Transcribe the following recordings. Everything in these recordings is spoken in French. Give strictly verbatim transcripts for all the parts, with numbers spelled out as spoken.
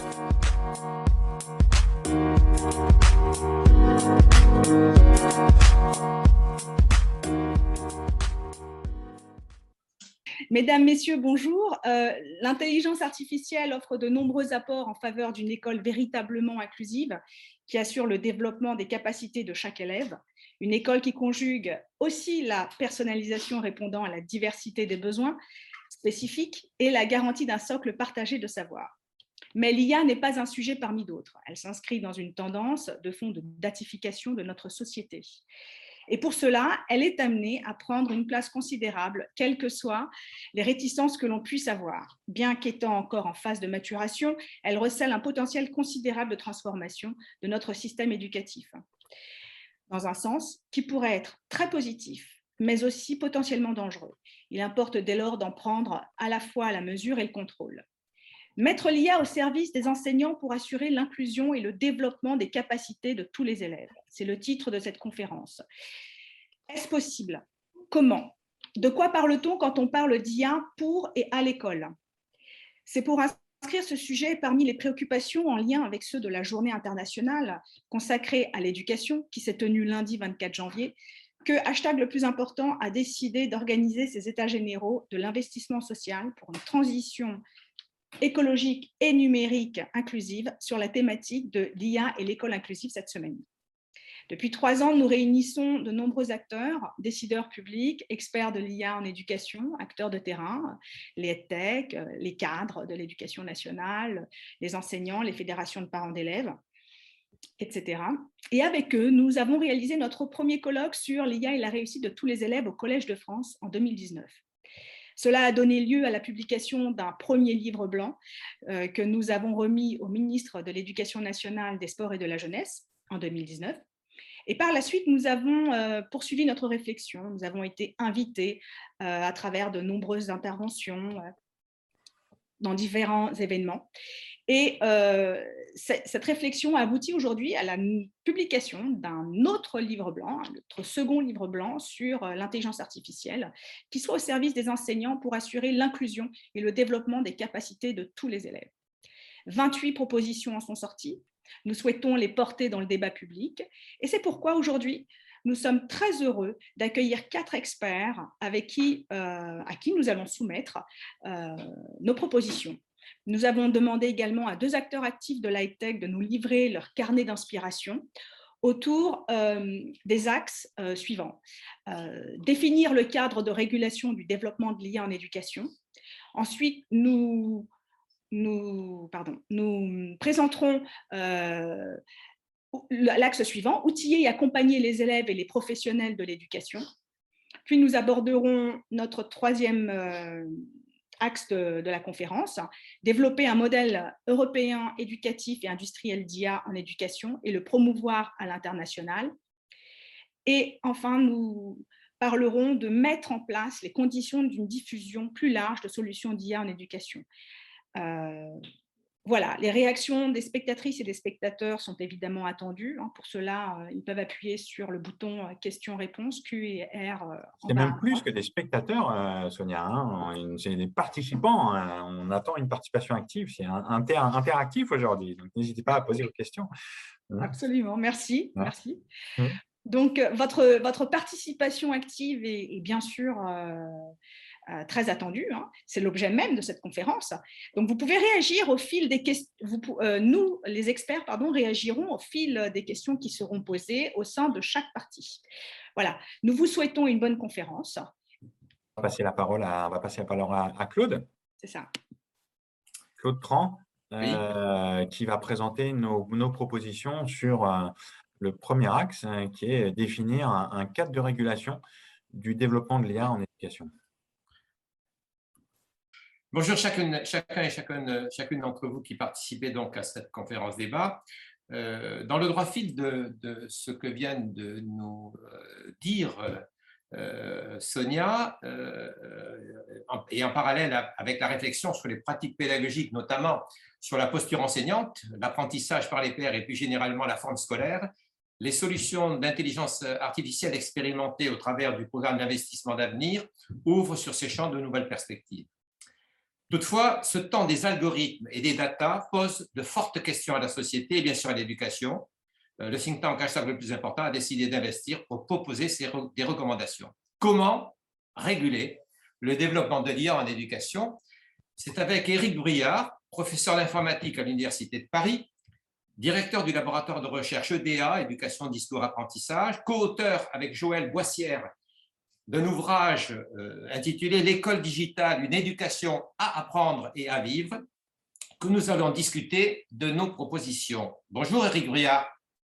Mesdames, Messieurs, bonjour. Euh, L'intelligence artificielle offre de nombreux apports en faveur d'une école véritablement inclusive qui assure le développement des capacités de chaque élève. Une école qui conjugue aussi la personnalisation répondant à la diversité des besoins spécifiques et la garantie d'un socle partagé de savoir. Mais l'I A n'est pas un sujet parmi d'autres. Elle s'inscrit dans une tendance de fond de datification de notre société. Et pour cela, elle est amenée à prendre une place considérable, quelles que soient les réticences que l'on puisse avoir. Bien qu'étant encore en phase de maturation, elle recèle un potentiel considérable de transformation de notre système éducatif, dans un sens qui pourrait être très positif, mais aussi potentiellement dangereux. Il importe dès lors d'en prendre à la fois la mesure et le contrôle. Mettre l'I A au service des enseignants pour assurer l'inclusion et le développement des capacités de tous les élèves. C'est le titre de cette conférence. Est-ce possible? Comment? De quoi parle-t-on quand on parle d'I A pour et à l'école? C'est pour inscrire ce sujet parmi les préoccupations en lien avec ceux de la Journée internationale consacrée à l'éducation qui s'est tenue lundi vingt-quatre janvier que Hashtag le plus important a décidé d'organiser ces états généraux de l'investissement social pour une transition écologique et numérique inclusive sur la thématique de l'I A et l'école inclusive cette semaine. Depuis trois ans, nous réunissons de nombreux acteurs, décideurs publics, experts de l'I A en éducation, acteurs de terrain, les EdTech, les cadres de l'éducation nationale, les enseignants, les fédérations de parents d'élèves, et cetera. Et avec eux, nous avons réalisé notre premier colloque sur l'I A et la réussite de tous les élèves au Collège de France en deux mille dix-neuf. Cela a donné lieu à la publication d'un premier livre blanc euh, que nous avons remis au ministre de l'Éducation nationale, des Sports et de la Jeunesse en deux mille dix-neuf. Et par la suite, nous avons euh, poursuivi notre réflexion. Nous avons été invités euh, à travers de nombreuses interventions euh, dans différents événements. Et euh, cette réflexion a abouti aujourd'hui à la publication d'un autre livre blanc, notre second livre blanc sur l'intelligence artificielle, qui soit au service des enseignants pour assurer l'inclusion et le développement des capacités de tous les élèves. vingt-huit propositions en sont sorties. Nous souhaitons les porter dans le débat public. Et c'est pourquoi aujourd'hui, nous sommes très heureux d'accueillir quatre experts avec qui, euh, à qui nous allons soumettre euh, nos propositions. Nous avons demandé également à deux acteurs actifs de l'high-tech de nous livrer leur carnet d'inspiration autour euh, des axes euh, suivants. Euh, définir le cadre de régulation du développement de l'I A en éducation. Ensuite, nous, nous, pardon, nous présenterons euh, l'axe suivant, outiller et accompagner les élèves et les professionnels de l'éducation. Puis nous aborderons notre troisième euh, axe de, de la conférence, développer un modèle européen éducatif et industriel d'I A en éducation et le promouvoir à l'international. Et enfin, nous parlerons de mettre en place les conditions d'une diffusion plus large de solutions d'I A en éducation. Euh, Voilà, les réactions des spectatrices et des spectateurs sont évidemment attendues. Pour cela, ils peuvent appuyer sur le bouton questions-réponses, Q et R. C'est même plus que des spectateurs, Sonia, hein. C'est des participants. On attend une participation active. C'est inter interactif aujourd'hui. Donc, n'hésitez pas à poser vos questions. Absolument, merci. Ouais. merci. Mmh. Donc, votre, votre participation active est, est bien sûr euh, Euh, très attendu, hein. C'est l'objet même de cette conférence. Donc, vous pouvez réagir au fil des questions. Euh, nous, les experts, pardon, réagirons au fil des questions qui seront posées au sein de chaque partie. Voilà. Nous vous souhaitons une bonne conférence. On va passer la parole à, on va passer la parole à, à Claude. C'est ça. Claude Tran, oui. euh, qui va présenter nos, nos propositions sur euh, le premier axe, hein, qui est définir un, un cadre de régulation du développement de l'I A en éducation. Bonjour chacune, chacun et chacune, chacune d'entre vous qui participez donc à cette conférence débat. Euh, dans le droit fil de, de ce que viennent de nous euh, dire euh, Sonia, euh, en, et en parallèle avec la réflexion sur les pratiques pédagogiques, notamment sur la posture enseignante, l'apprentissage par les pairs et plus généralement la forme scolaire, les solutions d'intelligence artificielle expérimentées au travers du programme d'investissement d'avenir ouvrent sur ces champs de nouvelles perspectives. Toutefois, ce temps des algorithmes et des data pose de fortes questions à la société et bien sûr à l'éducation. Le think tank hashtag le plus important a décidé d'investir pour proposer des recommandations. Comment réguler le développement de l'I A en éducation? C'est avec Éric Bruyard, professeur d'informatique à l'Université de Paris, directeur du laboratoire de recherche E D A, éducation, discours, apprentissage, co-auteur avec Joël Boissière d'un ouvrage euh, intitulé « L'école digitale, une éducation à apprendre et à vivre », que nous allons discuter de nos propositions. Bonjour Éric Bruyard.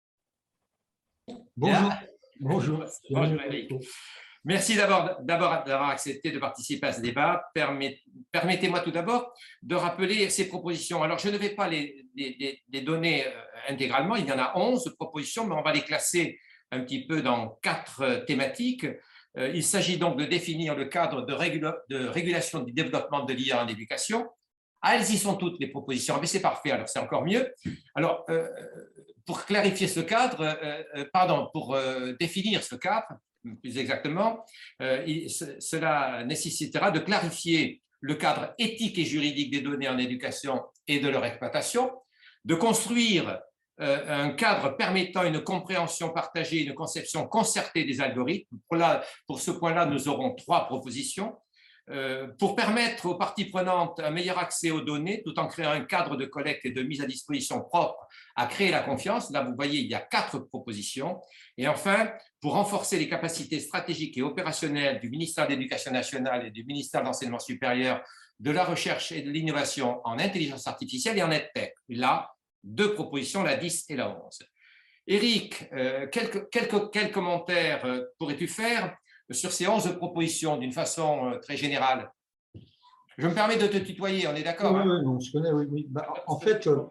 Bonjour. Bonjour. Bonjour Éric. Merci d'avoir accepté de participer à ce débat. Permettez-moi tout d'abord de rappeler ces propositions. Alors, je ne vais pas les, les, les donner intégralement, il y en a onze propositions, mais on va les classer un petit peu dans quatre thématiques. Il s'agit donc de définir le cadre de, régula de régulation du développement de l'I A en éducation. Ah, elles y sont toutes, les propositions, mais c'est parfait, alors c'est encore mieux. Alors, euh, pour clarifier ce cadre, euh, pardon, pour euh, définir ce cadre, plus exactement, euh, il, ce, cela nécessitera de clarifier le cadre éthique et juridique des données en éducation et de leur exploitation, de construire euh, un cadre permettant une compréhension partagée, une conception concertée des algorithmes. Pour, la, pour ce point-là, nous aurons trois propositions. Euh, pour permettre aux parties prenantes un meilleur accès aux données, tout en créant un cadre de collecte et de mise à disposition propre à créer la confiance. Là, vous voyez, il y a quatre propositions. Et enfin, pour renforcer les capacités stratégiques et opérationnelles du ministère de l'Éducation nationale et du ministère de l'Enseignement supérieur, de la recherche et de l'innovation en intelligence artificielle et en EdTech. Là, deux propositions, la dix et la onze. Éric, euh, quelques, quelques, quels commentaires euh, pourrais-tu faire sur ces onze propositions d'une façon très générale? Je me permets de te tutoyer, on est d'accord? Oui, hein oui, on se connaît, oui. oui. Bah, en fait, euh,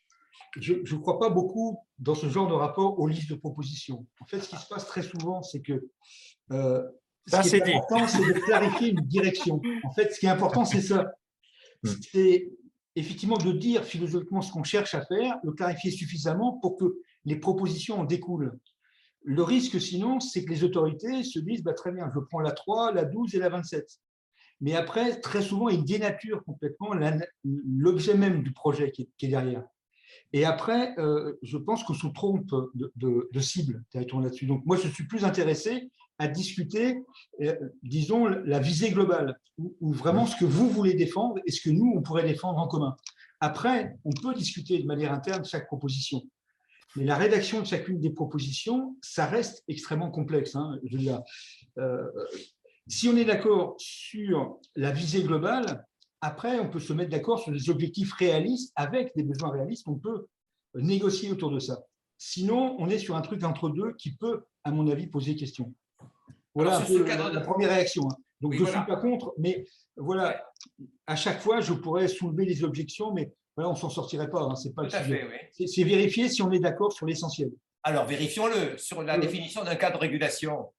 je ne crois pas beaucoup dans ce genre de rapport aux listes de propositions. En fait, ce qui se passe très souvent, c'est que euh, ce qui est important, c'est de clarifier une direction. En fait, ce qui est important, c'est ça. C'est effectivement de dire philosophiquement ce qu'on cherche à faire, le clarifier suffisamment pour que les propositions en découlent. Le risque, sinon, c'est que les autorités se disent bah, « très bien, je prends la trois, la douze et la vingt-sept ». Mais après, très souvent, ils dénaturent complètement l'objet même du projet qui est, qui est derrière. Et après, euh, je pense qu'on se trompe de, de, de cible là-dessus. Donc, moi, je suis plus intéressé à discuter, euh, disons, la visée globale, ou, ou vraiment ce que vous voulez défendre et ce que nous, on pourrait défendre en commun. Après, on peut discuter de manière interne chaque proposition. Mais la rédaction de chacune des propositions, ça reste extrêmement complexe. Hein. Je veux dire, euh, si on est d'accord sur la visée globale, après, on peut se mettre d'accord sur des objectifs réalistes avec des besoins réalistes. On peut négocier autour de ça. Sinon, on est sur un truc entre deux qui peut, à mon avis, poser question. Voilà un peu la, la première réaction. Hein. Donc, oui, je ne voilà. suis pas contre, mais voilà, à chaque fois, je pourrais soulever les objections, mais voilà, on ne s'en sortirait pas, hein, c'est pas Tout le sujet. Oui. C'est vérifier si on est d'accord sur l'essentiel. Alors, vérifions-le sur la oui. définition d'un cas de régulation.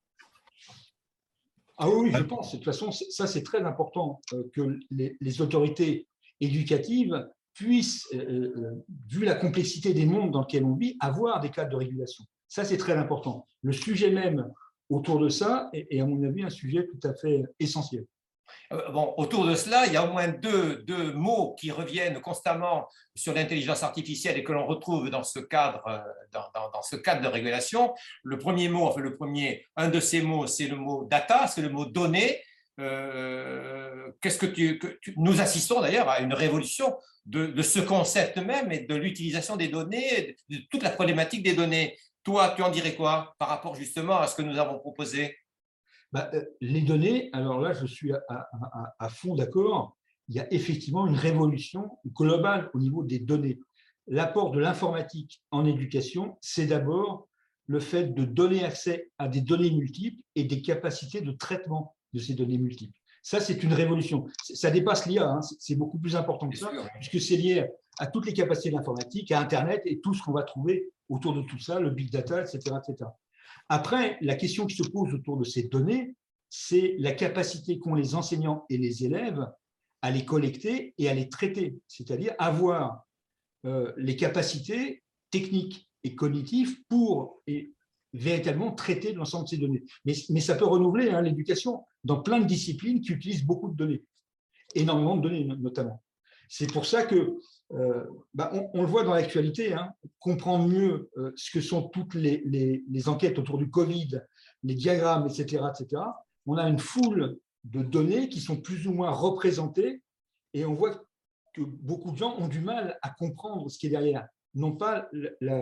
Ah oui, je pense. De toute façon, ça, c'est très important que les, les autorités éducatives puissent, euh, vu la complexité des mondes dans lesquels on vit, avoir des cadres de régulation. Ça, c'est très important. Le sujet même autour de ça est, est, à mon avis, un sujet tout à fait essentiel. Bon, autour de cela, il y a au moins deux, deux mots qui reviennent constamment sur l'intelligence artificielle et que l'on retrouve dans ce cadre, dans, dans, dans ce cadre de régulation. Le premier mot, enfin le premier, un de ces mots, c'est le mot data, c'est le mot données. Euh, qu'est-ce que tu, que tu, nous assistons d'ailleurs à une révolution de, de ce concept même et de l'utilisation des données, de toute la problématique des données. Toi, tu en dirais quoi par rapport justement à ce que nous avons proposé? Bah, les données, alors là, je suis à, à, à fond d'accord. Il y a effectivement une révolution globale au niveau des données. L'apport de l'informatique en éducation, c'est d'abord le fait de donner accès à des données multiples et des capacités de traitement de ces données multiples. Ça, c'est une révolution. Ça dépasse l'I A, hein. C'est beaucoup plus important que ça, puisque c'est lié à toutes les capacités de l'informatique, à Internet et tout ce qu'on va trouver autour de tout ça, le big data, et cetera, et cetera. Après, la question qui se pose autour de ces données, c'est la capacité qu'ont les enseignants et les élèves à les collecter et à les traiter, c'est-à-dire avoir euh, les capacités techniques et cognitives pour et, véritablement traiter l'ensemble de ces données. Mais, mais ça peut renouveler hein, l'éducation dans plein de disciplines qui utilisent beaucoup de données. énormément de données notamment. C'est pour ça que, euh, bah, on, on le voit dans l'actualité, hein, comprendre mieux euh, ce que sont toutes les, les, les enquêtes autour du Covid, les diagrammes, et cetera, et cetera. On a une foule de données qui sont plus ou moins représentées et on voit que beaucoup de gens ont du mal à comprendre ce qui est derrière, non pas la,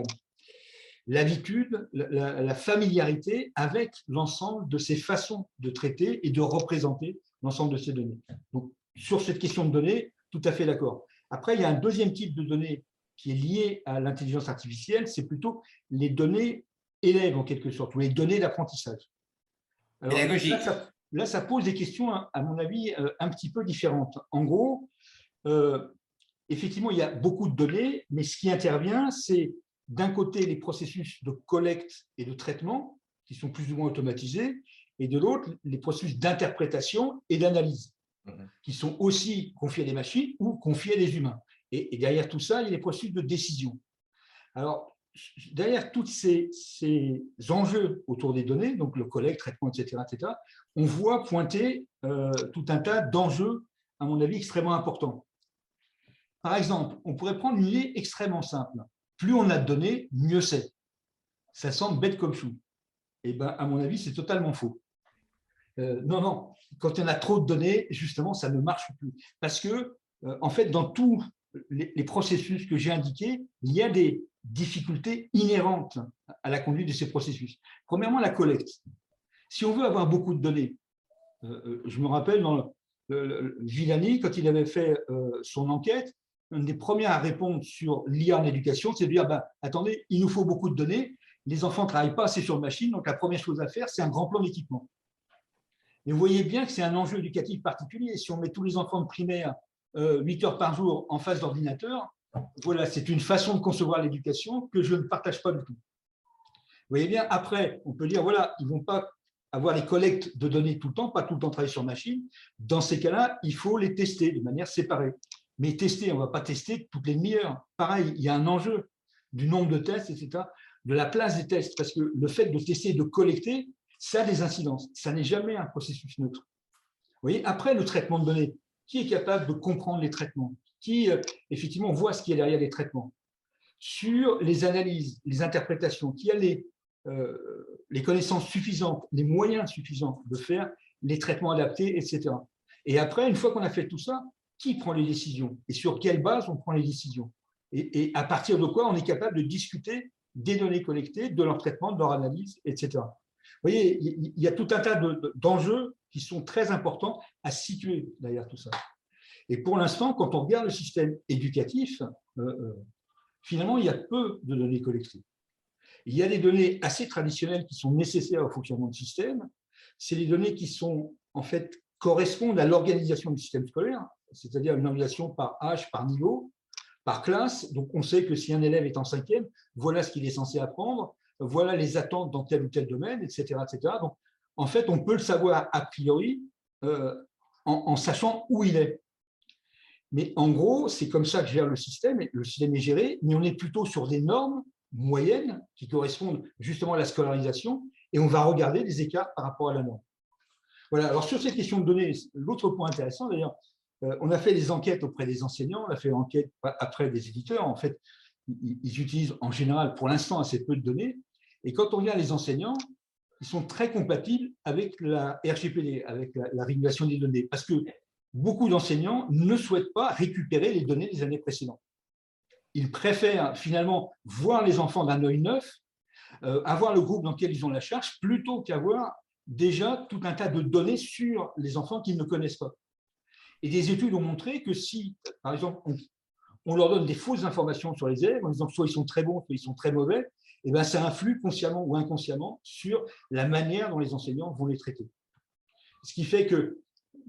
l'habitude, la, la familiarité avec l'ensemble de ces façons de traiter et de représenter l'ensemble de ces données. Donc, sur cette question de données, tout à fait d'accord. Après, il y a un deuxième type de données qui est lié à l'intelligence artificielle, c'est plutôt les données élèves en quelque sorte, ou les données d'apprentissage. Alors, là ça, là, ça pose des questions, à mon avis, un petit peu différentes. En gros, euh, effectivement, il y a beaucoup de données, mais ce qui intervient, c'est d'un côté les processus de collecte et de traitement, qui sont plus ou moins automatisés, et de l'autre, les processus d'interprétation et d'analyse, qui sont aussi confiés à des machines ou confiés à des humains. Et, et derrière tout ça, il y a les processus de décision. Alors, derrière tous ces, ces enjeux autour des données, donc le collecte, traitement, et cetera, et cetera, on voit pointer euh, tout un tas d'enjeux, à mon avis, extrêmement importants. Par exemple, on pourrait prendre une idée extrêmement simple. Plus on a de données, mieux c'est. Ça semble bête comme chou. Et ben, à mon avis, c'est totalement faux. Euh, non, non, quand on a trop de données, justement, ça ne marche plus. Parce que, euh, en fait, dans tous les, les processus que j'ai indiqués, il y a des difficultés inhérentes à la conduite de ces processus. Premièrement, la collecte. Si on veut avoir beaucoup de données, euh, je me rappelle dans le, le, le Villani, quand il avait fait euh, son enquête, une des premières à répondre sur l'I A en éducation, c'est de dire, ben, attendez, il nous faut beaucoup de données, les enfants ne travaillent pas assez sur machine, donc la première chose à faire, c'est un grand plan d'équipement. Et vous voyez bien que c'est un enjeu éducatif particulier. Si on met tous les enfants de primaire euh, huit heures par jour en face d'ordinateur, voilà, c'est une façon de concevoir l'éducation que je ne partage pas du tout. Vous voyez bien, après, on peut dire, voilà, ils ne vont pas avoir les collectes de données tout le temps, pas tout le temps travailler sur machine. Dans ces cas-là, il faut les tester de manière séparée. Mais tester, on ne va pas tester toutes les demi-heures. Pareil, il y a un enjeu du nombre de tests, et cetera, de la place des tests, parce que le fait de tester, de collecter, ça a des incidences. Ça n'est jamais un processus neutre. Vous voyez, après le traitement de données, qui est capable de comprendre les traitements? Qui, euh, effectivement, voit ce qui est derrière les traitements? Sur les analyses, les interprétations, qui a les, euh, les connaissances suffisantes, les moyens suffisants de faire les traitements adaptés, et cetera. Et après, une fois qu'on a fait tout ça, qui prend les décisions et sur quelle base on prend les décisions et, et à partir de quoi on est capable de discuter des données collectées, de leur traitement, de leur analyse, et cetera. Vous voyez, il y a tout un tas de, d'enjeux qui sont très importants à situer derrière tout ça. Et pour l'instant, quand on regarde le système éducatif, euh, euh, finalement, il y a peu de données collectées. Il y a des données assez traditionnelles qui sont nécessaires au fonctionnement du système. C'est les données qui sont, en fait, correspondent à l'organisation du système scolaire, c'est-à-dire une organisation par âge, par niveau, par classe. Donc, on sait que si un élève est en cinquième, voilà ce qu'il est censé apprendre, voilà les attentes dans tel ou tel domaine, et cetera, et cetera. Donc, en fait, on peut le savoir a priori euh, en, en sachant où il est. Mais en gros, c'est comme ça que gère le système. Le système est géré, mais on est plutôt sur des normes moyennes qui correspondent justement à la scolarisation et on va regarder les écarts par rapport à la norme. Voilà, alors sur cette question de données, l'autre point intéressant d'ailleurs, euh, on a fait des enquêtes auprès des enseignants, on a fait enquête après des éditeurs. En fait, ils, ils utilisent en général pour l'instant assez peu de données. Et quand on regarde les enseignants, ils sont très compatibles avec la R G P D, avec la, la régulation des données, parce que beaucoup d'enseignants ne souhaitent pas récupérer les données des années précédentes. Ils préfèrent finalement voir les enfants d'un œil neuf, euh, avoir le groupe dans lequel ils ont la charge, plutôt qu'avoir déjà tout un tas de données sur les enfants qu'ils ne connaissent pas. Et des études ont montré que si, par exemple, on, on leur donne des fausses informations sur les élèves, en disant que soit ils sont très bons, soit ils sont très mauvais, et bien ça influe consciemment ou inconsciemment sur la manière dont les enseignants vont les traiter. Ce qui fait que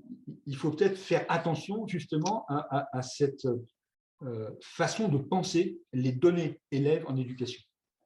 il faut peut-être faire attention justement à, à, à cette euh, façon de penser les données élèves en éducation.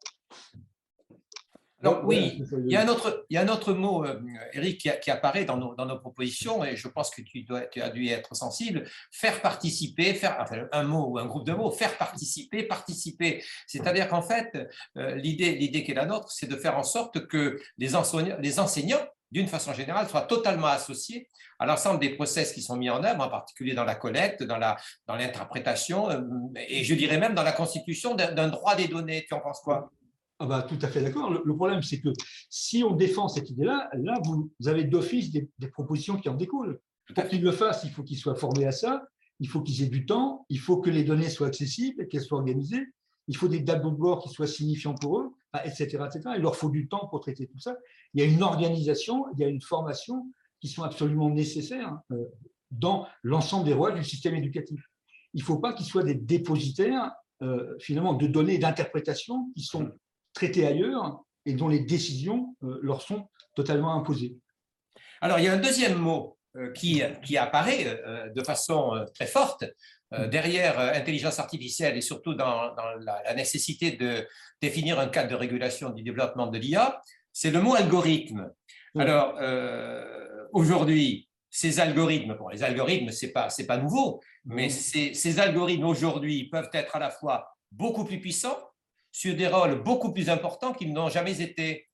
Alors oui, il y a un autre, il y a un autre mot, euh, Eric, qui, qui apparaît dans nos, dans nos propositions, et je pense que tu, dois, tu as dû y être sensible. Faire participer, faire, enfin, un mot ou un groupe de mots, faire participer, participer. C'est-à-dire qu'en fait, euh, l'idée, l'idée qui est la nôtre, c'est de faire en sorte que les enseignants, les enseignants d'une façon générale, soit totalement associé à l'ensemble des process qui sont mis en œuvre, en particulier dans la collecte, dans la, dans l'interprétation, et je dirais même dans la constitution d'un droit des données. Tu en penses quoi? Ah bah, tout à fait d'accord. Le, le problème, c'est que si on défend cette idée-là, là, vous, vous avez d'office des, des propositions qui en découlent. Pour qu'ils le fassent, il faut qu'ils soient formés à ça, il faut qu'ils aient du temps, il faut que les données soient accessibles, qu'elles soient organisées, il faut des tableaux de bord qui soient signifiants pour eux, et cetera, et cetera. Il leur faut du temps pour traiter tout ça. Il y a une organisation, il y a une formation qui sont absolument nécessaires dans l'ensemble des rouages du système éducatif. Il ne faut pas qu'ils soient des dépositaires, euh, finalement, de données d'interprétation qui sont traitées ailleurs et dont les décisions euh, leur sont totalement imposées. Alors, il y a un deuxième mot euh, qui, qui apparaît euh, de façon euh, très forte euh, derrière euh, intelligence artificielle et surtout dans, dans la, la nécessité de définir un cadre de régulation du développement de l'I A, c'est le mot algorithme. Alors, euh, aujourd'hui, ces algorithmes, bon, les algorithmes, ce n'est pas, c'est pas nouveau, mais ces, ces algorithmes aujourd'hui peuvent être à la fois beaucoup plus puissants, sur des rôles beaucoup plus importants qu'ils n'ont jamais été.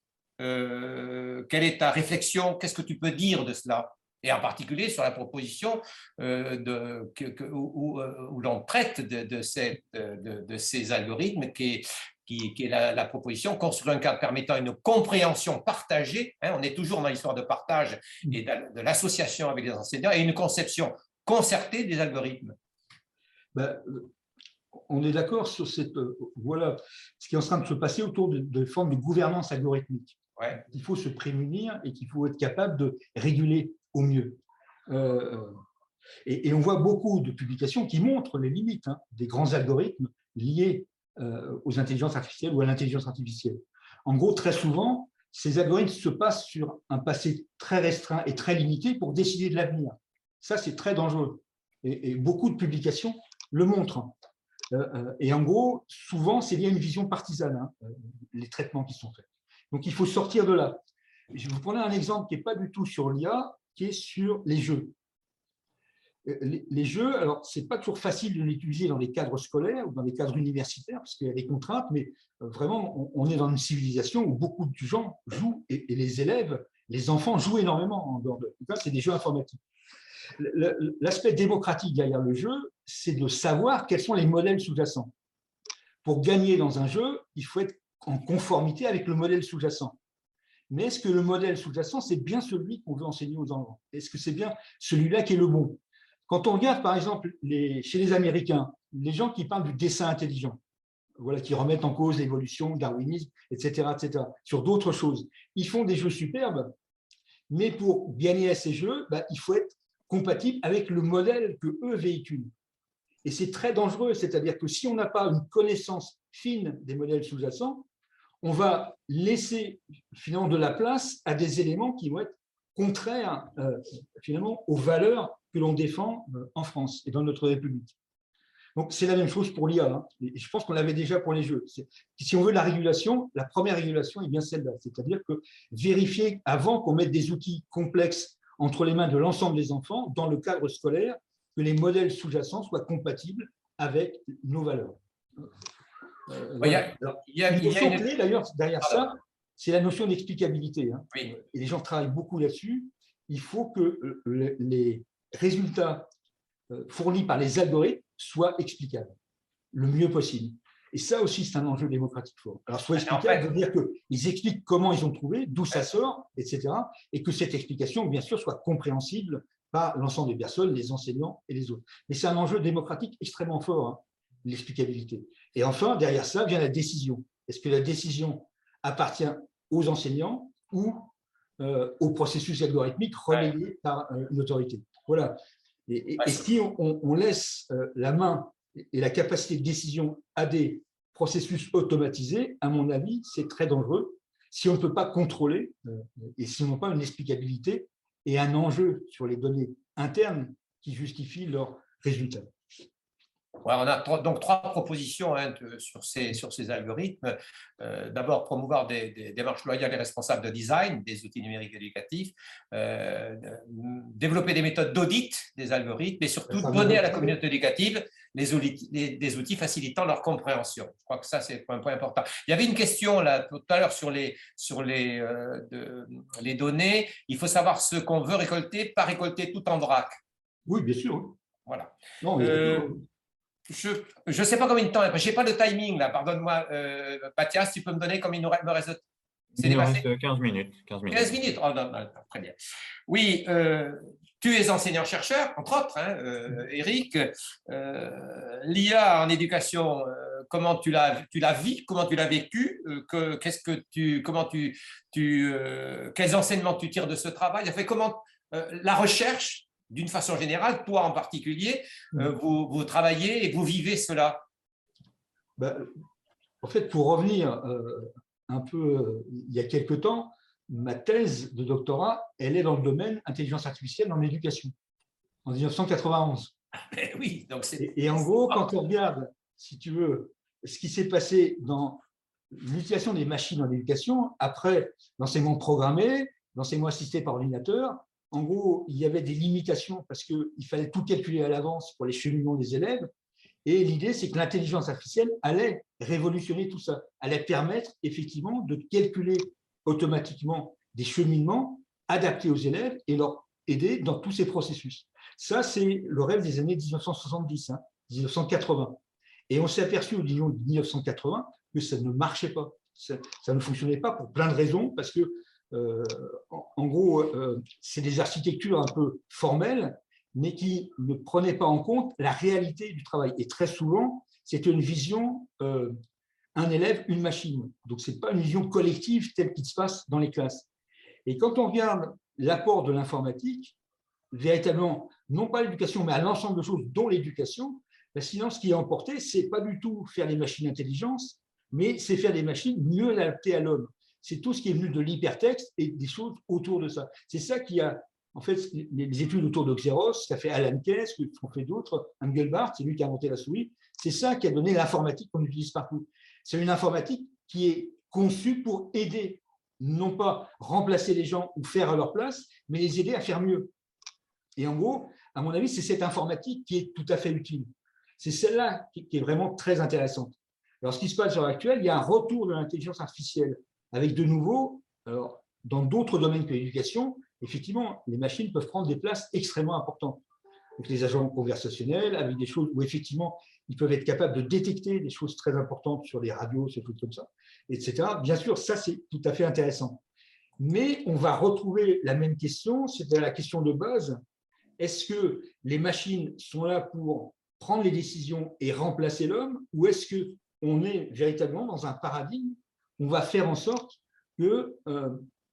Euh, quelle est ta réflexion? Qu'est-ce que tu peux dire de cela? Et en particulier sur la proposition euh, de, que, que, où, où l'on traite de, de, cette, de, de ces algorithmes, qui est, qui, qui est la, la proposition construire un cadre permettant une compréhension partagée. Hein, on est toujours dans l'histoire de partage et de, de l'association avec les enseignants, et une conception concertée des algorithmes. Ben, on est d'accord sur cette, voilà, ce qui est en train de se passer autour de, de formes de gouvernance algorithmique. Ouais. Il faut se prémunir et qu'il faut être capable de réguler au mieux. Euh, et, et on voit beaucoup de publications qui montrent les limites hein, des grands algorithmes liés euh, aux intelligences artificielles ou à l'intelligence artificielle. En gros, très souvent, ces algorithmes se passent sur un passé très restreint et très limité pour décider de l'avenir. Ça, c'est très dangereux. Et, et beaucoup de publications le montrent. Euh, et en gros, souvent, c'est lié à une vision partisane, hein, les traitements qui sont faits. Donc, il faut sortir de là. Je vais vous prendre un exemple qui n'est pas du tout sur l'I A, qui est sur les jeux. Les, les jeux, alors, ce n'est pas toujours facile de l'utiliser dans les cadres scolaires ou dans les cadres universitaires, parce qu'il y a des contraintes, mais vraiment, on, on est dans une civilisation où beaucoup de gens jouent, et, et les élèves, les enfants jouent énormément en dehors de ça, c'est des jeux informatiques. L'aspect démocratique derrière le jeu, c'est de savoir quels sont les modèles sous-jacents. Pour gagner dans un jeu, il faut être en conformité avec le modèle sous-jacent. Mais est-ce que le modèle sous-jacent, c'est bien celui qu'on veut enseigner aux enfants? Est-ce que c'est bien celui-là qui est le bon? Quand on regarde, par exemple, les, chez les Américains, les gens qui parlent du dessin intelligent, voilà, qui remettent en cause l'évolution, le darwinisme, et cetera, et cetera, sur d'autres choses, ils font des jeux superbes, mais pour gagner à ces jeux, bah, il faut être compatible avec le modèle qu'eux véhiculent. Et c'est très dangereux, c'est-à-dire que si on n'a pas une connaissance fine des modèles sous-jacents, on va laisser finalement de la place à des éléments qui vont être contraires euh, finalement aux valeurs que l'on défend euh, en France et dans notre République. Donc c'est la même chose pour l'I A, hein, et je pense qu'on l'avait déjà pour les jeux. Si on veut la régulation, la première régulation est bien celle-là, c'est-à-dire que vérifier avant qu'on mette des outils complexes entre les mains de l'ensemble des enfants, dans le cadre scolaire, que les modèles sous-jacents soient compatibles avec nos valeurs. Euh, il y a, Alors, il y a, une notion il y a une... clé, d'ailleurs, derrière Alors. ça, c'est la notion d'explicabilité. Hein. Oui. Et les gens travaillent beaucoup là-dessus. Il faut que les résultats fournis par les algorithmes soient explicables le mieux possible. Et ça aussi, c'est un enjeu démocratique fort. Alors, soit explicable, veut dire qu'ils expliquent comment ils ont trouvé, d'où ça sort, et cetera. Et que cette explication, bien sûr, soit compréhensible par l'ensemble des personnes, les enseignants et les autres. Mais c'est un enjeu démocratique extrêmement fort, hein, l'explicabilité. Et enfin, derrière ça vient la décision. Est-ce que la décision appartient aux enseignants ou euh, au processus algorithmique relayé par euh, une autorité? Voilà. Et, et, et si on, on laisse euh, la main et la capacité de décision à des processus automatisés, à mon avis, c'est très dangereux si on ne peut pas contrôler euh, et si on n'a pas une explicabilité et un enjeu sur les données internes qui justifient leurs résultats. Ouais, on a trois, donc trois propositions hein, de, sur, ces, sur ces algorithmes. Euh, D'abord, promouvoir des, des démarches loyales et responsables de design des outils numériques éducatifs, euh, développer des méthodes d'audit des algorithmes et surtout donner à la communauté éducative les outils, les, des outils facilitant leur compréhension. Je crois que ça, c'est un point important. Il y avait une question là tout à l'heure sur, les, sur les, euh, de, les données. Il faut savoir ce qu'on veut récolter, pas récolter tout en vrac. Oui, bien sûr. Voilà. Non, mais euh, Je ne sais pas combien de temps, je n'ai pas le timing là, pardonne-moi. Euh, Mathias, tu peux me donner combien il me reste de temps? Il nous reste quinze minutes. quinze minutes. quinze minutes, oh, non, non, très bien. Oui, euh, tu es enseignant-chercheur, entre autres, hein, euh, Eric. Euh, L'I A en éducation, euh, comment tu la, tu la vis, comment tu l'as vécu, euh, que, qu'est-ce que tu, comment tu, tu, euh, quels enseignements tu tires de ce travail? Enfin, comment euh, la recherche, d'une façon générale, toi en particulier, euh, vous, vous travaillez et vous vivez cela? Ben, en fait, pour revenir euh, un peu euh, il y a quelque temps, ma thèse de doctorat, elle est dans le domaine intelligence artificielle en éducation, en mille neuf cent quatre-vingt-onze. Mais oui, donc c'est. Et, et en gros, quand on regarde, si tu veux, ce qui s'est passé dans l'utilisation des machines en éducation, après l'enseignement programmé, l'enseignement assisté par ordinateur, en gros, il y avait des limitations parce qu'il fallait tout calculer à l'avance pour les cheminements des élèves. Et l'idée, c'est que l'intelligence artificielle allait révolutionner tout ça, allait permettre effectivement de calculer automatiquement des cheminements adaptés aux élèves et leur aider dans tous ces processus. Ça, c'est le rêve des années mille neuf cent soixante-dix, hein, mille neuf cent quatre-vingts. Et on s'est aperçu au milieu de mille neuf cent quatre-vingts que ça ne marchait pas. Ça, ça ne fonctionnait pas pour plein de raisons, parce que Euh, en, en gros, euh, c'est des architectures un peu formelles, mais qui ne prenaient pas en compte la réalité du travail. Et très souvent, c'était une vision, euh, un élève, une machine. Donc, ce n'est pas une vision collective telle qu'il se passe dans les classes. Et quand on regarde l'apport de l'informatique, véritablement, non pas l'éducation, mais à l'ensemble de choses, dont l'éducation, ben, sinon, ce qui est emporté, ce n'est pas du tout faire des machines d'intelligence, mais c'est faire des machines mieux adaptées à l'homme. C'est tout ce qui est venu de l'hypertexte et des choses autour de ça. C'est ça qui a, en fait, les études autour de Xerox, ça fait Alan Kay, ce qu'ont fait d'autres, Engelbart, c'est lui qui a inventé la souris, c'est ça qui a donné l'informatique qu'on utilise partout. C'est une informatique qui est conçue pour aider, non pas remplacer les gens ou faire à leur place, mais les aider à faire mieux. Et en gros, à mon avis, c'est cette informatique qui est tout à fait utile. C'est celle-là qui est vraiment très intéressante. Alors, ce qui se passe à l'heure actuelle, il y a un retour de l'intelligence artificielle avec de nouveau, alors, dans d'autres domaines que l'éducation, effectivement, les machines peuvent prendre des places extrêmement importantes. Donc, les agents conversationnels, avec des choses où effectivement, ils peuvent être capables de détecter des choses très importantes sur les radios, ces choses comme ça, et cetera. Bien sûr, ça, c'est tout à fait intéressant. Mais on va retrouver la même question, c'est la question de base. Est-ce que les machines sont là pour prendre les décisions et remplacer l'homme, ou est-ce qu'on est véritablement dans un paradigme où on va faire en sorte que euh,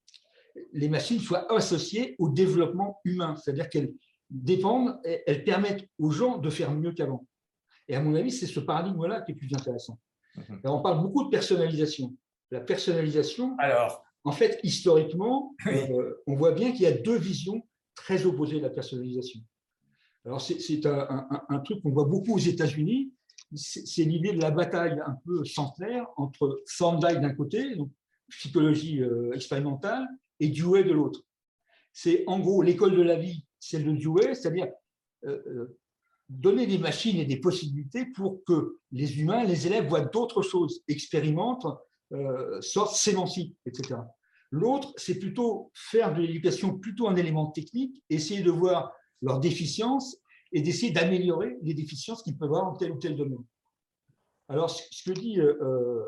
les machines soient associées au développement humain, c'est-à-dire qu'elles dépendent, elles permettent aux gens de faire mieux qu'avant. Et à mon avis, c'est ce paradigme-là qui est plus intéressant. Alors, on parle beaucoup de personnalisation. La personnalisation, Alors, en fait, historiquement, oui. euh, on voit bien qu'il y a deux visions très opposées de la personnalisation. Alors, c'est un, un, un truc qu'on voit beaucoup aux États-Unis, c'est l'idée de la bataille un peu centenaire entre Thorndike d'un côté, donc psychologie euh, expérimentale, et Dewey de l'autre. C'est en gros l'école de la vie, celle de Dewey, c'est-à-dire euh, euh, donner des machines et des possibilités pour que les humains, les élèves voient d'autres choses, expérimentent, euh, sortent, s'émancipent, et cetera. L'autre, c'est plutôt faire de l'éducation plutôt un élément technique, essayer de voir leurs déficiences et d'essayer d'améliorer les déficiences qu'ils peuvent avoir en tel ou tel domaine. Alors, ce que dit euh,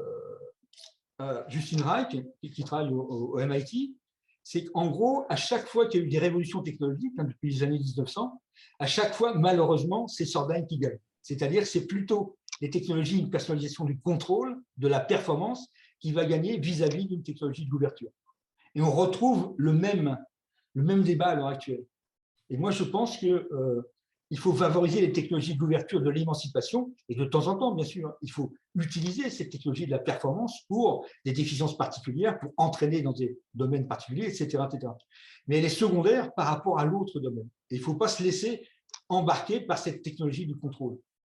euh, Justin Reich, qui travaille au, au M I T, c'est qu'en gros, à chaque fois qu'il y a eu des révolutions technologiques, hein, depuis les années mille neuf cents, à chaque fois, malheureusement, c'est Thorndike qui gagne. C'est-à-dire que c'est plutôt les technologies, une personnalisation du contrôle, de la performance, qui va gagner vis-à-vis d'une technologie d'ouverture. Et on retrouve le même, le même débat à l'heure actuelle. Et moi, je pense qu'il euh, faut favoriser les technologies d'ouverture de l'émancipation, et de temps en temps, bien sûr, il faut utiliser cette technologie de la performance pour des déficiences particulières, pour entraîner dans des domaines particuliers, et cetera, et cetera. Mais elle est secondaire par rapport à l'autre domaine. Et il ne faut pas se laisser embarquer par cette technologie du contrôle.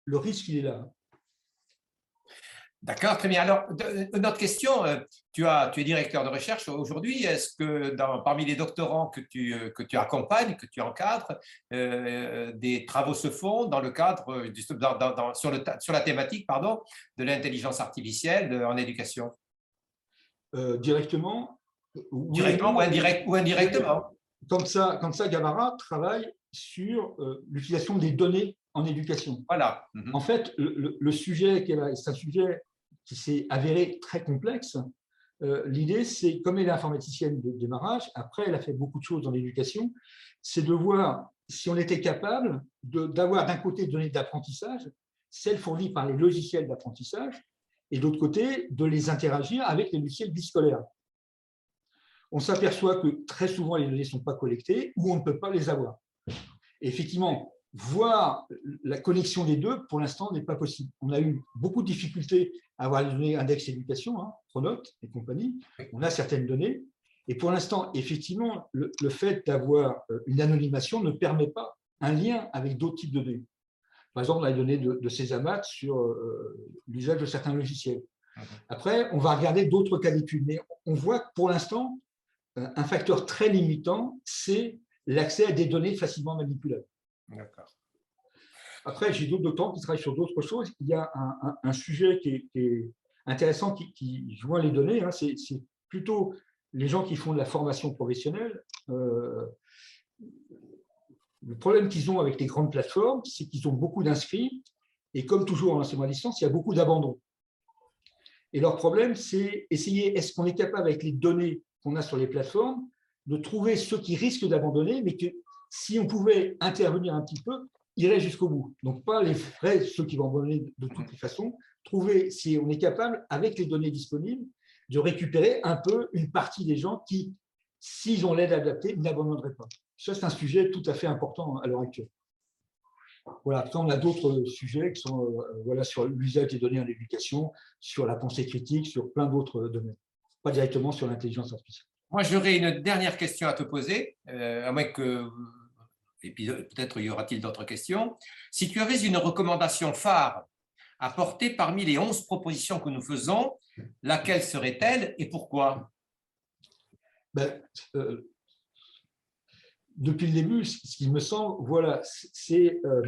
le risque, il est là. D'accord, très bien. Alors, une autre question, tu, as, tu es directeur de recherche aujourd'hui. Est-ce que dans, parmi les doctorants que tu, que tu accompagnes, que tu encadres, euh, des travaux se font dans le cadre, dans, dans, dans, sur, le, sur la thématique pardon, de l'intelligence artificielle en éducation? euh, Directement oui, Directement ou, indirect, ou indirectement. Comme ça, comme ça, Gamara travaille sur euh, l'utilisation des données en éducation. Voilà. Mm-hmm. En fait, le, le, le sujet, c'est un sujet qui s'est avéré très complexe. Euh, L'idée, c'est, comme elle est informaticienne de démarrage, après, elle a fait beaucoup de choses dans l'éducation, c'est de voir si on était capable d'avoir d'un côté des données d'apprentissage, celles fournies par les logiciels d'apprentissage, et d'autre côté, de les interagir avec les logiciels biscolaires. On s'aperçoit que très souvent, les données ne sont pas collectées ou on ne peut pas les avoir. Et effectivement, voir la connexion des deux, pour l'instant, n'est pas possible. On a eu beaucoup de difficultés à avoir les données index éducation, hein, Pronote et compagnie. On a certaines données. Et pour l'instant, effectivement, le, le fait d'avoir une anonymation ne permet pas un lien avec d'autres types de données. Par exemple, on a les données de, de Césamat sur euh, l'usage de certains logiciels. Après, on va regarder d'autres cas d'études. Mais on voit que pour l'instant, un facteur très limitant, c'est l'accès à des données facilement manipulables. D'accord. Après, j'ai d'autres doctorants qui travaillent sur d'autres choses. Il y a un, un, un sujet qui est, qui est intéressant, qui, qui joint les données. Hein, c'est plutôt les gens qui font de la formation professionnelle. Euh, le problème qu'ils ont avec les grandes plateformes, c'est qu'ils ont beaucoup d'inscrits. Et comme toujours en enseignement à distance, il y a beaucoup d'abandon. Et leur problème, c'est essayer, est-ce qu'on est capable, avec les données qu'on a sur les plateformes, de trouver ceux qui risquent d'abandonner, mais que si on pouvait intervenir un petit peu, iraient jusqu'au bout. Donc, pas les vrais, ceux qui vont abandonner de toutes les façons, trouver si on est capable, avec les données disponibles, de récupérer un peu une partie des gens qui, s'ils ont l'aide adaptée, n'abandonneraient pas. Ça, c'est un sujet tout à fait important à l'heure actuelle. Voilà. Après, on a d'autres sujets qui sont euh, voilà, sur l'usage des données en éducation, sur la pensée critique, sur plein d'autres domaines. Pas directement sur l'intelligence artificielle. Moi, j'aurais une dernière question à te poser, euh, à moins que, et puis peut-être y aura-t-il d'autres questions. Si tu avais une recommandation phare à porter parmi les onze propositions que nous faisons, laquelle serait-elle et pourquoi? Ben, euh, depuis le début, ce qui me semble, voilà, c'est euh,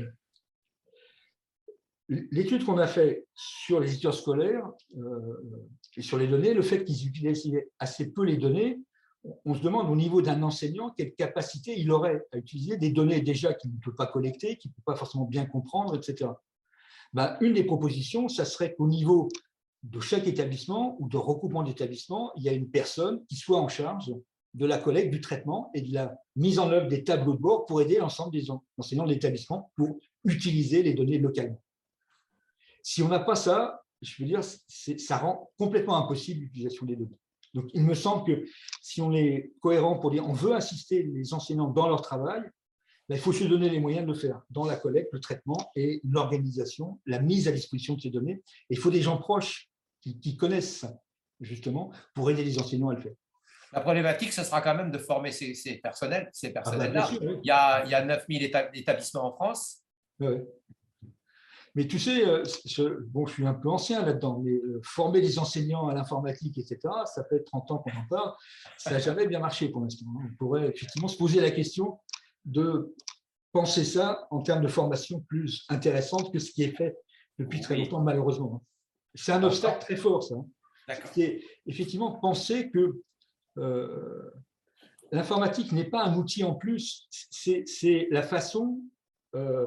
l'étude qu'on a faite sur les éditeurs scolaires euh, et sur les données, le fait qu'ils utilisent assez peu les données, on se demande au niveau d'un enseignant quelle capacité il aurait à utiliser des données déjà qu'il ne peut pas collecter, qu'il ne peut pas forcément bien comprendre, et cetera. Ben, une des propositions, ça serait qu'au niveau de chaque établissement ou de regroupement d'établissements, il y a une personne qui soit en charge de la collecte, du traitement et de la mise en œuvre des tableaux de bord pour aider l'ensemble des enseignants de l'établissement pour utiliser les données localement. Si on n'a pas ça, je veux dire, ça rend complètement impossible l'utilisation des données. Donc, il me semble que si on est cohérent pour dire on veut assister les enseignants dans leur travail, ben, il faut se donner les moyens de le faire dans la collecte, le traitement et l'organisation, la mise à disposition de ces données. Et il faut des gens proches qui, qui connaissent ça, justement, pour aider les enseignants à le faire. La problématique, ce sera quand même de former ces, ces personnels, ces personnels-là. Ah ben, oui. il, y a, il y a neuf mille établissements en France. Oui. Mais tu sais, je, bon, je suis un peu ancien là-dedans, mais former des enseignants à l'informatique, et cetera, ça fait trente ans qu'on en parle, ça n'a jamais bien marché pour l'instant. On pourrait effectivement se poser la question de penser ça en termes de formation plus intéressante que ce qui est fait depuis très longtemps, malheureusement. C'est un obstacle très fort, ça. C'est effectivement penser que euh, l'informatique n'est pas un outil en plus, c'est la façon… Euh,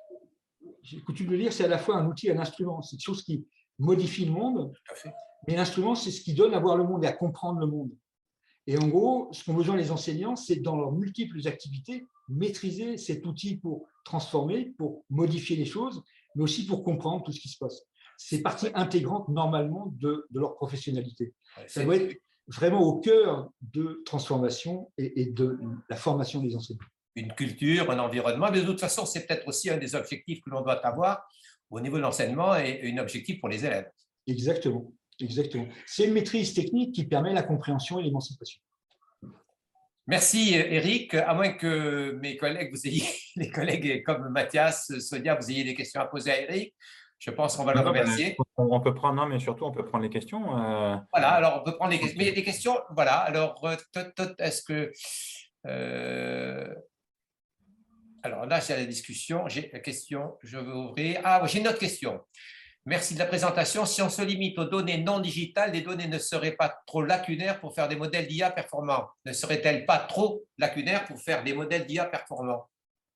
j'ai coutume de dire, c'est à la fois un outil et un instrument. C'est quelque chose qui modifie le monde, mais l'instrument, c'est ce qui donne à voir le monde et à comprendre le monde. Et en gros, ce qu'ont besoin les enseignants, c'est dans leurs multiples activités, maîtriser cet outil pour transformer, pour modifier les choses, mais aussi pour comprendre tout ce qui se passe. C'est partie intégrante, normalement, de, de leur professionnalité. Ça doit être vraiment au cœur de transformation et, et de la formation des enseignants. Une culture, un environnement, mais de toute façon, c'est peut-être aussi un des objectifs que l'on doit avoir au niveau de l'enseignement et un objectif pour les élèves. Exactement, exactement. C'est une maîtrise technique qui permet la compréhension et l'émancipation. Merci Eric, à moins que mes collègues, vous ayez, les collègues comme Mathias, Sonia, vous ayez des questions à poser à Eric. Je pense qu'on va le Non, remercier. ben, on peut prendre, non, mais surtout, on peut prendre les questions. Euh... Voilà, alors on peut prendre les questions. Mais les questions, voilà, alors, est-ce que… Euh, alors là, c'est la discussion. J'ai la question, je vais ouvrir. Ah, j'ai une autre question. Merci de la présentation. Si on se limite aux données non digitales, les données ne seraient pas trop lacunaires pour faire des modèles d'I A performants? Ne seraient-elles pas trop lacunaires pour faire des modèles d'I A performants?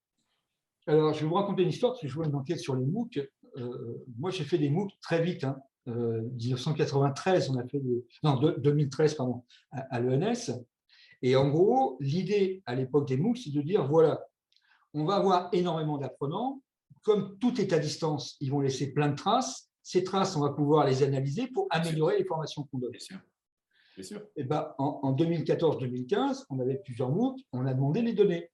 Alors, je vais vous raconter une histoire, parce que je vois une enquête sur les MOOC. Euh, moi, j'ai fait des MOOC très vite. Hein. Euh, mille neuf cent quatre-vingt-treize, on a fait des… Non, deux mille treize, pardon, à, à l'E N S. Et en gros, l'idée à l'époque des MOOC, c'est de dire, voilà, on va avoir énormément d'apprenants. Comme tout est à distance, ils vont laisser plein de traces. Ces traces, on va pouvoir les analyser pour améliorer les formations qu'on donne. Bien sûr. Bien sûr. Et ben, en, en deux mille quatorze deux mille quinze, on avait plusieurs MOOC, on a demandé les données.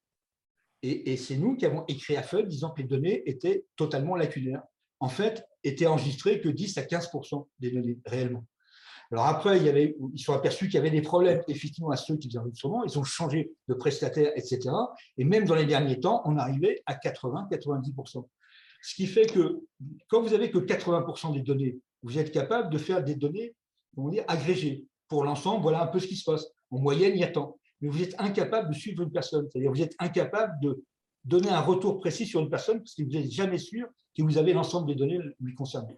Et, et c'est nous qui avons écrit à F U D disant que les données étaient totalement lacunaires. En fait, étaient enregistrées que dix à quinze pour cent des données réellement. Alors après, il y avait, ils se sont aperçus qu'il y avait des problèmes, effectivement, à ceux qui faisaient l'enregistrement. Ils ont changé de prestataire, et cetera. Et même dans les derniers temps, on arrivait à quatre-vingts à quatre-vingt-dix pour cent. Ce qui fait que quand vous n'avez que quatre-vingts pour cent des données, vous êtes capable de faire des données, on dit, agrégées. Pour l'ensemble, voilà un peu ce qui se passe. En moyenne, il y a tant. Mais vous êtes incapable de suivre une personne. C'est-à-dire vous êtes incapable de donner un retour précis sur une personne parce que vous n'êtes jamais sûr que vous avez l'ensemble des données lui concernant.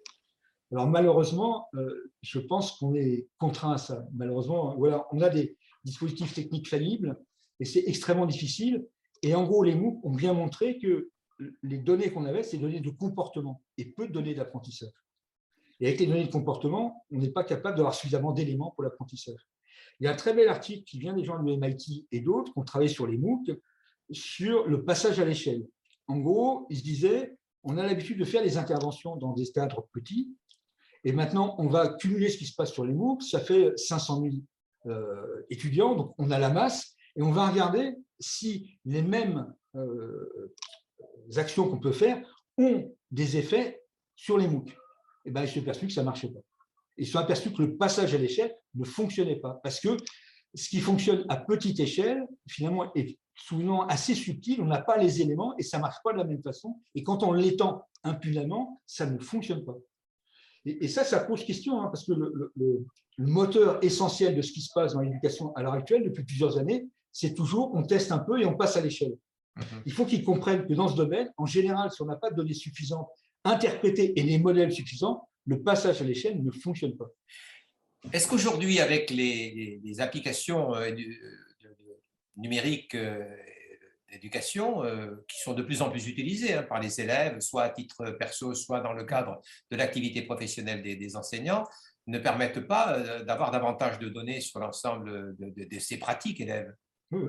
Alors malheureusement, euh, je pense qu'on est contraint à ça. Malheureusement, voilà, on a des dispositifs techniques faillibles et c'est extrêmement difficile. Et en gros, les MOOC ont bien montré que les données qu'on avait, c'est des données de comportement et peu de données d'apprentissage. Et avec les données de comportement, on n'est pas capable d'avoir suffisamment d'éléments pour l'apprentissage. Il y a un très bel article qui vient des gens de l'M I T et d'autres qui ont travaillé sur les MOOC sur le passage à l'échelle. En gros, ils se disaient, on a l'habitude de faire des interventions dans des cadres petits, et maintenant, on va cumuler ce qui se passe sur les MOOC, ça fait cinq cent mille euh, étudiants, donc on a la masse, et on va regarder si les mêmes euh, actions qu'on peut faire ont des effets sur les MOOC. Et bien, ils se sont aperçus que ça ne marchait pas. Ils se sont aperçus que le passage à l'échelle ne fonctionnait pas, parce que ce qui fonctionne à petite échelle, finalement, est souvent assez subtil, on n'a pas les éléments et ça ne marche pas de la même façon. Et quand on l'étend impunément, ça ne fonctionne pas. Et, et ça, ça pose question, hein, parce que le, le, le moteur essentiel de ce qui se passe dans l'éducation à l'heure actuelle, depuis plusieurs années, c'est toujours on teste un peu et on passe à l'échelle. Il faut qu'ils comprennent que dans ce domaine, en général, si on n'a pas de données suffisantes, interprétées et des modèles suffisants, le passage à l'échelle ne fonctionne pas. Est-ce qu'aujourd'hui, avec les, les, les applications euh, du, de, de, numériques euh, d'éducation, euh, qui sont de plus en plus utilisées hein, par les élèves, soit à titre perso, soit dans le cadre de l'activité professionnelle des, des enseignants, ne permettent pas euh, d'avoir davantage de données sur l'ensemble de, de, de ces pratiques élèves? Oui,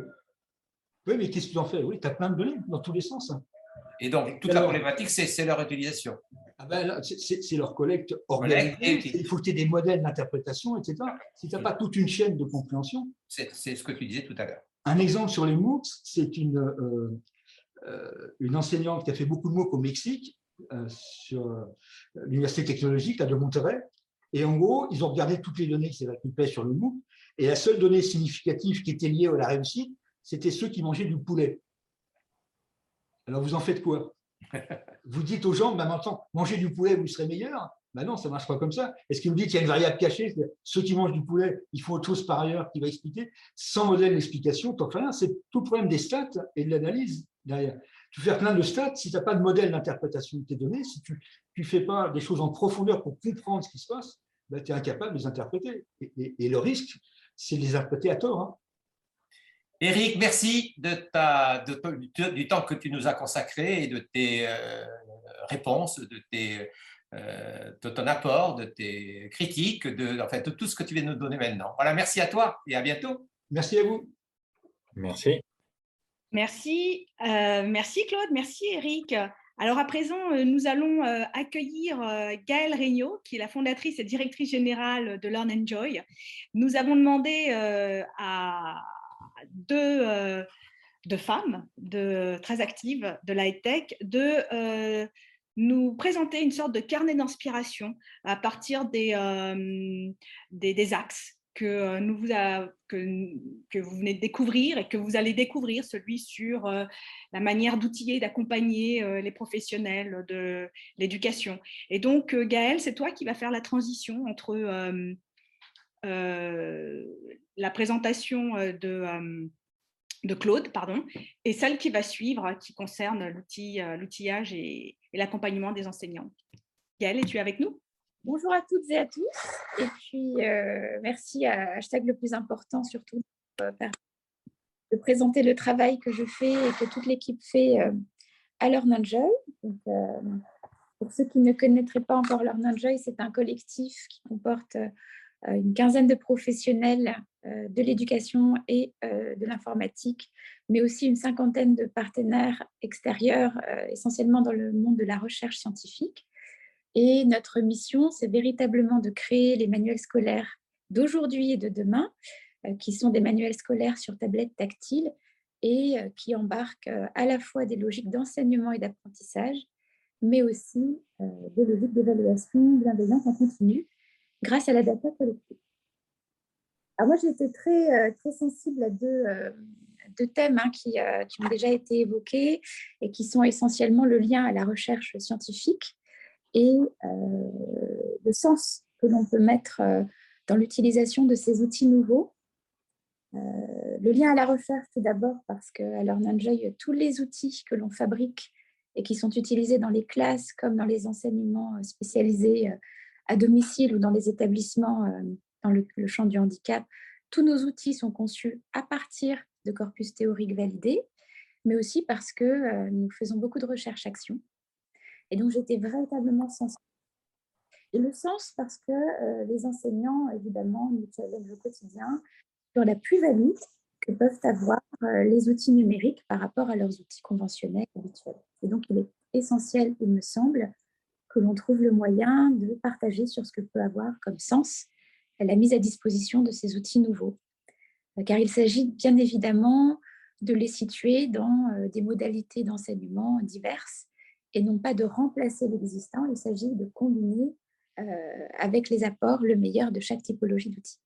oui, mais qu'est-ce que tu en fais? Oui, tu as plein de données dans tous les sens. Hein. Et donc, toute Alors, la problématique, c'est leur utilisation. Ah ben, c'est leur collecte organisée. Il faut que tu aies des modèles d'interprétation, et cetera. Si tu n'as pas toute une chaîne de compréhension. C'est ce que tu disais tout à l'heure. Un exemple sur les MOOC, c'est une, euh, euh, une enseignante qui a fait beaucoup de MOOC au Mexique, euh, sur euh, l'université technologique là, de Monterrey. Et en gros, ils ont regardé toutes les données qui s'étaient récupérées sur le MOOC. Et la seule donnée significative qui était liée à la réussite, c'était ceux qui mangeaient du poulet. Alors, vous en faites quoi? Vous dites aux gens, ben maintenant, mangez du poulet, vous serez meilleur. Ben non, ça ne marche pas comme ça. Est-ce que vous dites qu'il y a une variable cachée? Ceux qui mangent du poulet, il faut autre chose par ailleurs qui va expliquer. Sans modèle d'explication, c'est tout le problème des stats et de l'analyse derrière. Tu fais plein de stats, si tu n'as pas de modèle d'interprétation de tes données, si tu ne fais pas des choses en profondeur pour comprendre ce qui se passe, ben, tu es incapable de les interpréter. Et, et, et le risque, c'est de les interpréter à tort. Hein. Eric, merci de ta, de, de, du temps que tu nous as consacré et de tes euh, réponses, de, tes, euh, de ton apport, de tes critiques, de, en fait, de tout ce que tu viens de nous donner maintenant. Voilà, merci à toi et à bientôt. Merci à vous. Merci. Merci, euh, merci Claude, merci Eric. Alors à présent, nous allons accueillir Gaëlle Regnault, qui est la fondatrice et directrice générale de Learn Enjoy. Nous avons demandé à deux, euh, deux femmes de, très actives de la high-tech de euh, nous présenter une sorte de carnet d'inspiration à partir des, euh, des, des axes que, nous vous a, que, que vous venez de découvrir et que vous allez découvrir, celui sur euh, la manière d'outiller, d'accompagner euh, les professionnels de l'éducation. Et donc, euh, Gaëlle, c'est toi qui vas faire la transition entre euh, euh, la présentation de, euh, de Claude pardon, et celle qui va suivre, qui concerne l'outil, euh, l'outillage et, et l'accompagnement des enseignants. Gaëlle, es-tu avec nous? Bonjour à toutes et à tous. Et puis, euh, merci à Hashtag le plus important, surtout, euh, de présenter le travail que je fais et que toute l'équipe fait euh, à Learn Enjoy. Donc, euh, pour ceux qui ne connaîtraient pas encore Learn Enjoy, c'est un collectif qui comporte euh, une quinzaine de professionnels euh, de l'éducation et euh, de l'informatique, mais aussi une cinquantaine de partenaires extérieurs, euh, essentiellement dans le monde de la recherche scientifique. Et notre mission, c'est véritablement de créer les manuels scolaires d'aujourd'hui et de demain, euh, qui sont des manuels scolaires sur tablette tactile et euh, qui embarquent euh, à la fois des logiques d'enseignement et d'apprentissage, mais aussi euh, des logiques d'évaluation bienveillante en continu, grâce à la data collective. Alors moi, j'ai été très, euh, très sensible à deux, euh, deux thèmes hein, qui, euh, qui ont déjà été évoqués et qui sont essentiellement le lien à la recherche scientifique et euh, le sens que l'on peut mettre euh, dans l'utilisation de ces outils nouveaux. Euh, le lien à la recherche, tout d'abord, parce qu'à Learn Enjoy, tous les outils que l'on fabrique et qui sont utilisés dans les classes comme dans les enseignements spécialisés euh, à domicile ou dans les établissements euh, dans le, le champ du handicap, tous nos outils sont conçus à partir de corpus théoriques validés, mais aussi parce que euh, nous faisons beaucoup de recherche-action. Et donc, j'étais véritablement sensible. Et le sens, parce que euh, les enseignants, évidemment, nous challengent au quotidien sur la plus-value que peuvent avoir euh, les outils numériques par rapport à leurs outils conventionnels habituels. Et donc, il est essentiel, il me semble, que l'on trouve le moyen de partager sur ce que peut avoir comme sens la mise à disposition de ces outils nouveaux. Car il s'agit bien évidemment de les situer dans euh, des modalités d'enseignement diverses et non pas de remplacer l'existant, il s'agit de combiner euh, avec les apports le meilleur de chaque typologie d'outils.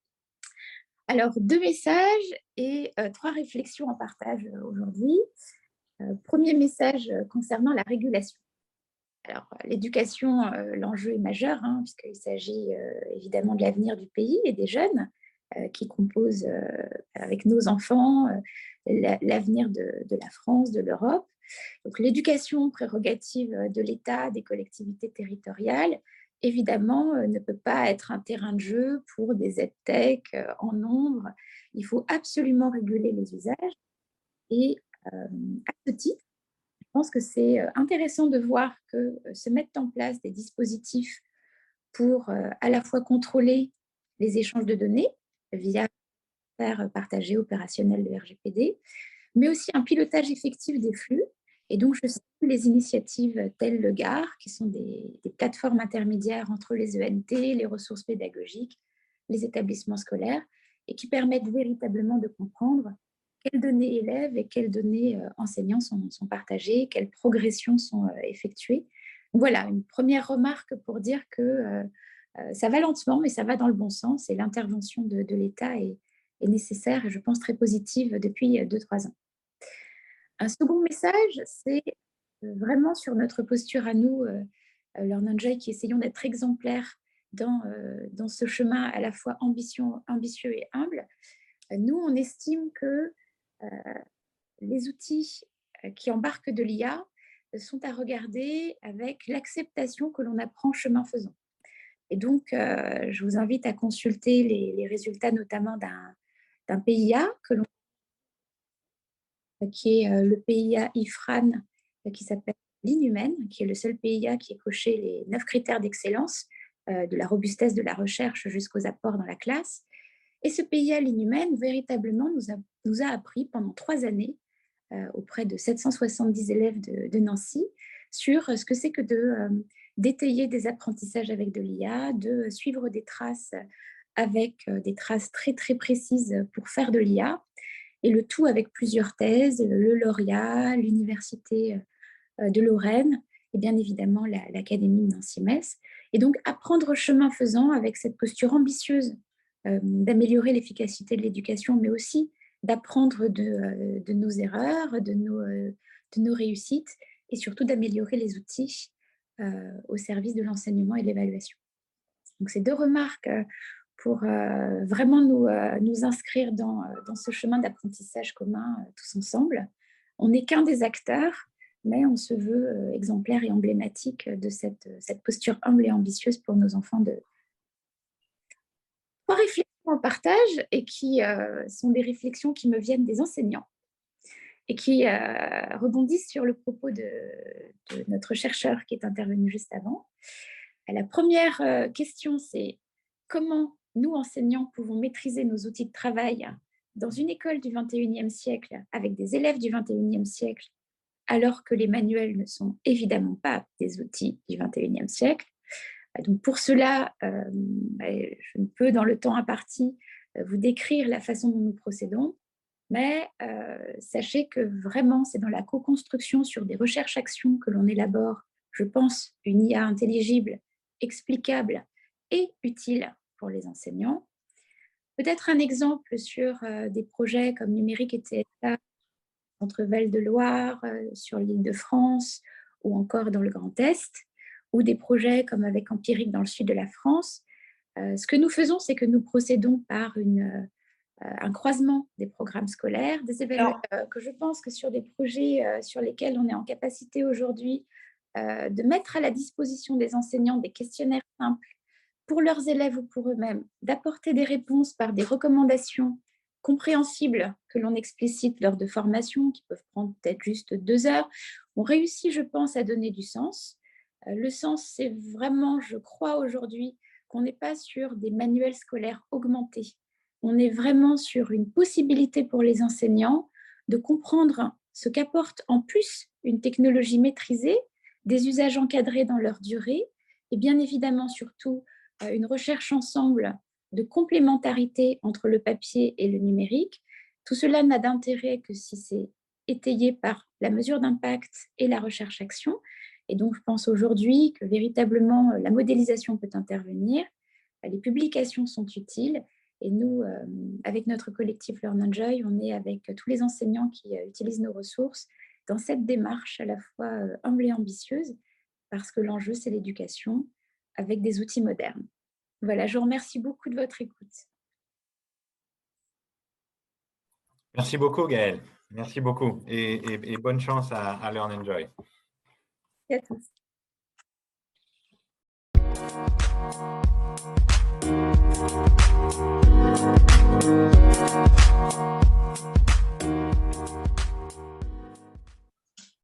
Alors, deux messages et euh, trois réflexions en partage euh, aujourd'hui. Euh, premier message concernant la régulation. Alors, l'éducation, euh, l'enjeu est majeur, hein, puisqu'il s'agit euh, évidemment de l'avenir du pays et des jeunes euh, qui composent euh, avec nos enfants euh, l'avenir de, de la France, de l'Europe. Donc, l'éducation, prérogative de l'État, des collectivités territoriales, évidemment, euh, ne peut pas être un terrain de jeu pour des edtech euh, en nombre. Il faut absolument réguler les usages. Et euh, à ce titre, je pense que c'est intéressant de voir que se mettent en place des dispositifs pour euh, à la fois contrôler les échanges de données via faire partager opérationnel de R G P D, mais aussi un pilotage effectif des flux. Et donc, je salue les initiatives telles le G A R, qui sont des, des plateformes intermédiaires entre les E N T, les ressources pédagogiques, les établissements scolaires, et qui permettent véritablement de comprendre quelles données élèves et quelles données euh, enseignants sont, sont partagées, quelles progressions sont euh, effectuées. Donc, voilà, une première remarque pour dire que euh, euh, ça va lentement, mais ça va dans le bon sens, et l'intervention de, de l'État est, est nécessaire et je pense très positive depuis deux trois ans. Un second message, c'est vraiment sur notre posture à nous, euh, Learn Enjoy, qui essayons d'être exemplaires dans, euh, dans ce chemin à la fois ambition, ambitieux et humble. Nous, on estime que euh, les outils qui embarquent de l'I A sont à regarder avec l'acceptation que l'on apprend chemin faisant. Et donc, euh, je vous invite à consulter les, les résultats notamment d'un, d'un P I A que l'on qui est le P I A I F R A N, qui s'appelle l'Inhumaine, qui est le seul P I A qui ait coché les neuf critères d'excellence, euh, de la robustesse de la recherche jusqu'aux apports dans la classe. Et ce P I A, l'Inhumaine, véritablement nous a, nous a appris pendant trois années, euh, auprès de sept cent soixante-dix élèves de, de Nancy, sur ce que c'est que de euh, d'étayer des apprentissages avec de l'I A, de suivre des traces avec euh, des traces très très précises pour faire de l'I A, et le tout avec plusieurs thèses, le lauréat, l'Université de Lorraine et bien évidemment l'Académie de Nancy-Metz. Et donc apprendre chemin faisant avec cette posture ambitieuse euh, d'améliorer l'efficacité de l'éducation, mais aussi d'apprendre de, euh, de nos erreurs, de nos, euh, de nos réussites, et surtout d'améliorer les outils euh, au service de l'enseignement et de l'évaluation. Donc, ces deux remarques euh, pour euh, vraiment nous, euh, nous inscrire dans, dans ce chemin d'apprentissage commun euh, tous ensemble. On n'est qu'un des acteurs, mais on se veut euh, exemplaire et emblématique de cette, cette posture humble et ambitieuse pour nos enfants. De trois réflexions en partage et qui euh, sont des réflexions qui me viennent des enseignants et qui euh, rebondissent sur le propos de, de notre chercheur qui est intervenu juste avant. La première euh, question, c'est comment nous, enseignants, pouvons maîtriser nos outils de travail dans une école du vingt et unième siècle avec des élèves du vingt et unième siècle, alors que les manuels ne sont évidemment pas des outils du vingt et unième siècle. Donc pour cela, euh, je ne peux, dans le temps imparti, vous décrire la façon dont nous procédons, mais euh, sachez que vraiment, c'est dans la co-construction sur des recherches-actions que l'on élabore, je pense, une I A intelligible, explicable et utile pour les enseignants. Peut-être un exemple sur euh, des projets comme Numérique et T S A entre Val-de-Loire, euh, sur l'Île-de-France ou encore dans le Grand Est, ou des projets comme avec Empirique dans le sud de la France. Euh, ce que nous faisons, c'est que nous procédons par une, euh, un croisement des programmes scolaires, des évaluations, euh, que je pense que sur des projets euh, sur lesquels on est en capacité aujourd'hui euh, de mettre à la disposition des enseignants des questionnaires simples pour leurs élèves ou pour eux-mêmes, d'apporter des réponses par des recommandations compréhensibles que l'on explicite lors de formations qui peuvent prendre peut-être juste deux heures. On réussit, je pense, à donner du sens. Euh, le sens, c'est vraiment, je crois aujourd'hui, qu'on n'est pas sur des manuels scolaires augmentés. On est vraiment sur une possibilité pour les enseignants de comprendre ce qu'apporte en plus une technologie maîtrisée, des usages encadrés dans leur durée, et bien évidemment surtout une recherche ensemble de complémentarité entre le papier et le numérique. Tout cela n'a d'intérêt que si c'est étayé par la mesure d'impact et la recherche-action. Et donc, je pense aujourd'hui que véritablement, la modélisation peut intervenir, les publications sont utiles, et nous, euh, avec notre collectif Learn Enjoy, on est avec tous les enseignants qui euh, utilisent nos ressources dans cette démarche à la fois euh, humble et ambitieuse, parce que l'enjeu, c'est l'éducation avec des outils modernes. Voilà, je vous remercie beaucoup de votre écoute. Merci beaucoup, Gaëlle. Merci beaucoup. Et, et, et bonne chance à, à Learn Enjoy. Merci à tous.